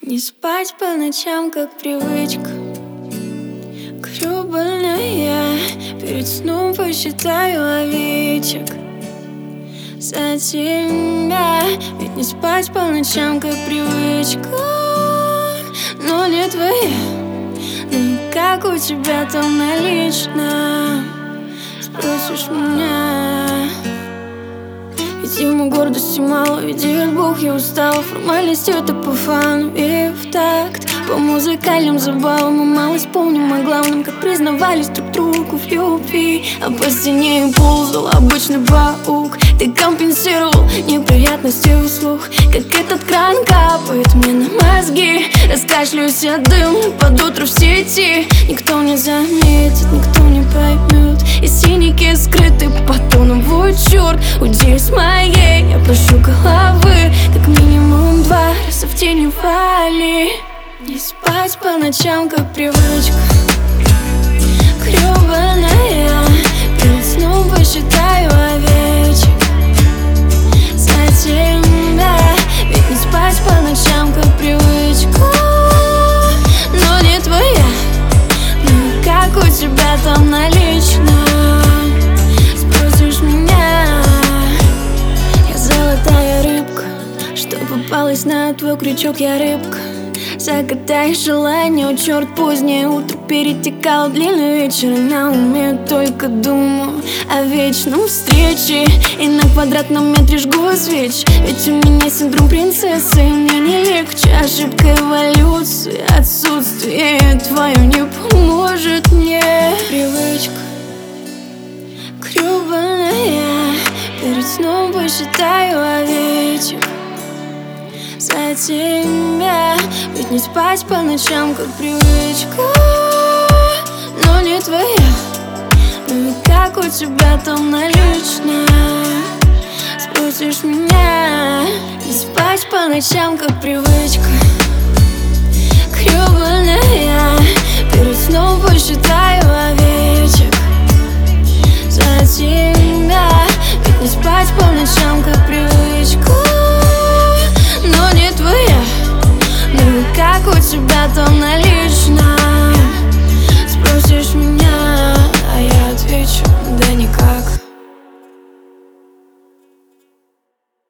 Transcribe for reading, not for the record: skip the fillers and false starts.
Не спать по ночам, как привычка. Грёбаная, перед сном посчитаю овечек за тебя. Ведь не спать по ночам, как привычка, но не твоя. Ну как у тебя там налично, спросишь меня. Ведь ему гордости мало, ведь Бог, я устала. Формальность это по фану и в такт по музыкальным забавам. Мы мало вспомним о главном, как признавались друг другу в любви. А по стене ползал обычный паук. Ты компенсировал неприятности вслух, как этот кран капает мне на мозги. Раскашлюсь от дым под утро в сети. Никто не заметит, никто не поймет. И синяки скрыты по тоновой черт. Уйди с моей, я прошу головы. Как минимум 2 раза в день вали. Не спать по ночам, как привычка. Грёбаная, перед сном посчитаю овечек за тебя. Ведь не спать по ночам, как привычка, но не твоя. Ну как у тебя там налично, спросишь меня. Я золотая рыбка, что попалась на твой крючок, я рыбка. Загадай желание, о черт, позднее утро перетекало длинный вечер. И на уме только думаю о вечном встрече. И на квадратном метре жгу свеч. Ведь у меня синдром принцессы, и мне не легче. Ошибка эволюции, отсутствие твое не поможет мне. Привычка грёбаная, перед сном посчитаю овечек за тебя. Ведь не спать по ночам, как привычка, но не твоя. Ну и как у тебя там налично, спросишь меня. Не спать по ночам, как привычка. Грёбаная, перед сном посчитаю овечек за тебя. Ведь не спать по ночам, как привычка, но не твоя. Ну как у тебя там налично,